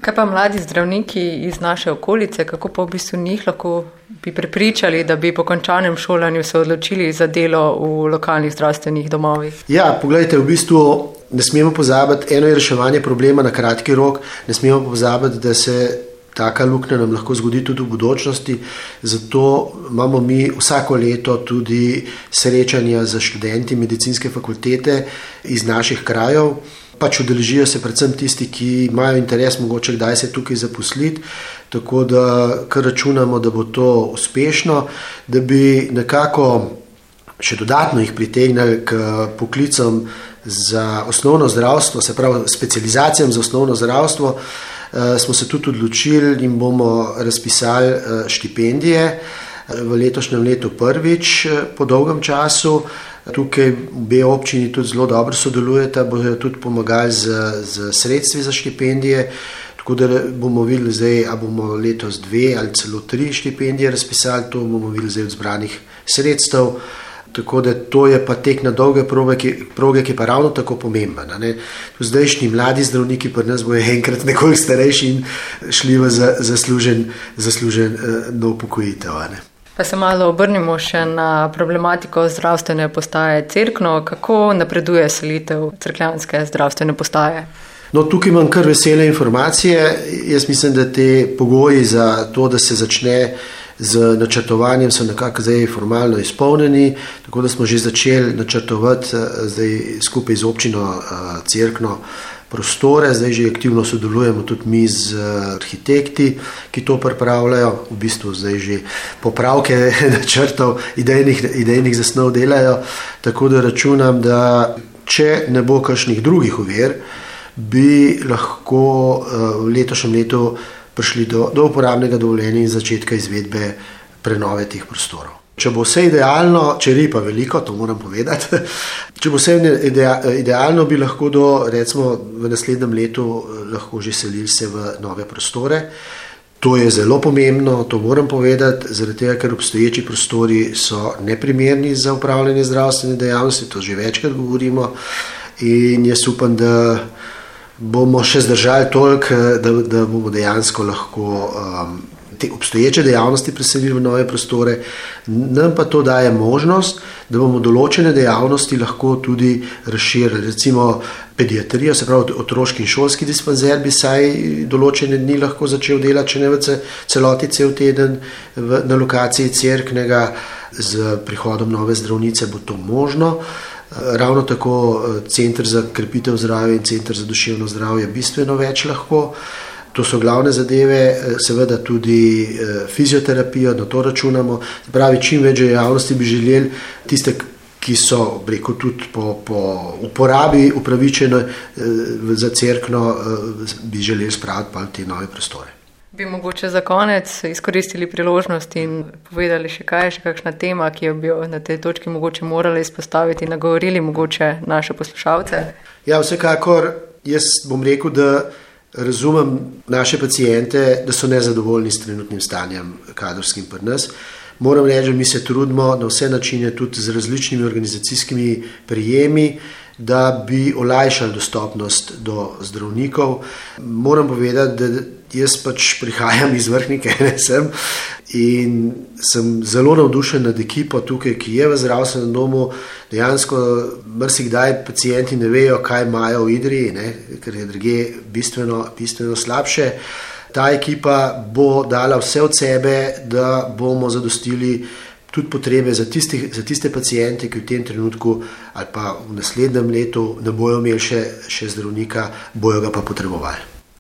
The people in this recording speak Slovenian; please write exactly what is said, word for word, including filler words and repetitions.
Kaj pa mladi zdravniki iz naše okolice, kako pa v bistvu njih lahko bi prepričali, da bi po končanem šolanju se odločili za delo v lokalnih zdravstvenih domovih? Ja, pogledajte, v bistvu ne smemo pozabiti, eno je reševanje problema na kratki rok, ne smemo pozabiti, da se taka luknja nam lahko zgodi tudi v budućnosti, zato imamo mi vsako leto tudi srečanja za študenti medicinske fakultete iz naših krajev. Pač udeležijo se predvsem tisti, ki imajo interes mogoče kdaj se tukaj zaposliti, tako da kar računamo, da bo to uspešno, da bi nekako še dodatno jih pritegnili k poklicom za osnovno zdravstvo, se pravi specializacijam za osnovno zdravstvo, smo se tudi odločili in bomo razpisali štipendije v letošnjem letu prvič po dolgem času. Tukaj obe občini tudi zelo dobro sodelujeta, bodo tudi pomagali z, z sredstvi za štipendije, tako da bomo videli zdaj, a bomo letos dve ali celo tri štipendije razpisali, to bomo videli zdaj od zbranih sredstev, tako da to je pa tek na dolge proge, ki, proge, ki je pa ravno tako pomemben. Zdajšnji mladi zdravniki pri nas bojo enkrat nekoliko starejši in šli v zaslužen, zaslužen nov upokojitev. Pa se malo obrnimo še na problematiko zdravstvene postaje Cerkno. Kako napreduje selitev cerkljanske zdravstvene postaje? No, tukaj imam kar vesele informacije. Jaz mislim, da te pogoji za to, da se začne z načrtovanjem, so nekako zdaj formalno izpolnjeni, tako da smo že začeli načrtovati zdaj skupaj z občino Cerkno prostore, zdaj že aktivno sodelujemo tudi mi z arhitekti, ki to pripravljajo, v bistvu zdaj že popravke načrtov, idejnih, idejnih zasnov delajo, tako da računam, da če ne bo kakšnih drugih ovir, bi lahko v letošnjem letu prišli do, do uporabnega dovoljenja in začetka izvedbe prenove teh prostorov. Če bo vse idealno, če je pa veliko, to moram povedati, če bo vse idealno, bi lahko do, recimo, v naslednjem letu lahko že selili se v nove prostore. To je zelo pomembno, to moram povedati, zaradi tega, ker obstoječi prostori so neprimerni za upravljanje zdravstvene dejavnosti, to že večkrat govorimo in jaz upam, da bomo še zdržali toliko, da, da bomo dejansko lahko um, te obstoječe dejavnosti preselili v nove prostore. Nam pa to daje možnost, da bomo določene dejavnosti lahko tudi razširili. Recimo pediatrijo, se pravi otroški in šolski dispanzer bi saj določene dni lahko začel delati, če ne v celoti cel teden v, na lokaciji Cerknega. Z prihodom nove zdravnice bo to možno. Ravno tako center za krepitev zdravja in center za duševno zdravje bistveno več lahko. To so glavne zadeve, seveda tudi fizioterapijo, na to računamo. Pravi, čim več javnosti bi želeli, tiste, ki so, rekel, tudi po, po uporabi upravičene za Cerkno, bi želeli spraviti pa te nove prostore. Bi mogoče za konec izkoristili priložnost in povedali še kaj, še kakšna tema, ki jo bi na tej točki mogoče morali izpostaviti in nagovorili mogoče naše poslušalce? Ja, vsekakor, jaz bom rekel, da razumem naše paciente, da so nezadovoljni s trenutnim stanjem kadrovskim pri nas. Moram reči, mi se trudimo na vse načine tudi z različnimi organizacijskimi prijemi, da bi olajšali dostopnost do zdravnikov. Moram povedati, da jaz pač prihajam iz Vrhnike, ne sem, in sem zelo navdušen nad ekipo tukaj, ki je v zdravstvenem domu. Dejansko marsikdaj pacienti ne vejo, kaj imajo v Idriji, ne, ker je druge bistveno, bistveno slabše. Ta ekipa bo dala vse od sebe, da bomo zadostili tudi potrebe za, tisti, za tiste pacijente, ki v tem trenutku ali pa v naslednjem letu ne bojo imeli še, še zdravnika, bojo ga pa potrebovali.